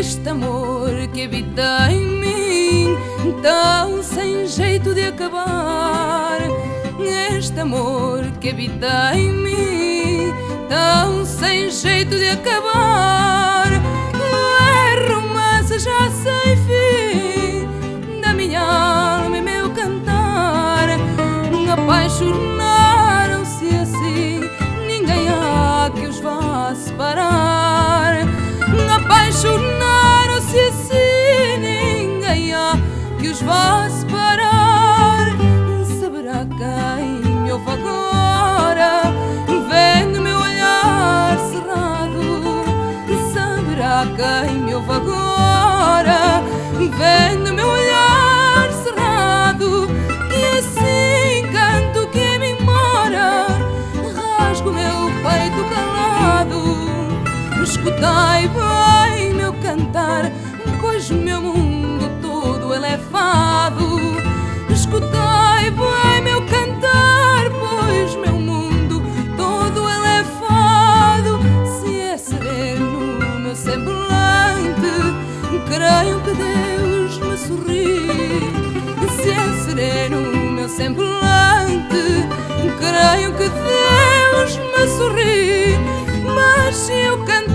Este amor que habita em mim, tão sem jeito de acabar. Este amor que habita em mim, tão sem jeito de acabar. É romance já sem fim da minha alma e meu cantar. Apaixonaram-se assim, ninguém há que os vá separar. Apaixonaram-se assim, ninguém há que os vá separar. Saberá quem me ouve agora, vendo meu olhar cerrado. Saberá quem me ouve agora, vendo meu olhar cerrado. E assim canto que me mora, rasgo meu peito calado. Escutai bem meu cantar, pois o meu mundo todo ele é fado. Escutai bem meu cantar, pois meu mundo todo ele é fado. Se é sereno o meu semblante, creio que Deus me sorri. Se é sereno o meu semblante, creio que Deus me sorri. Mas se eu canto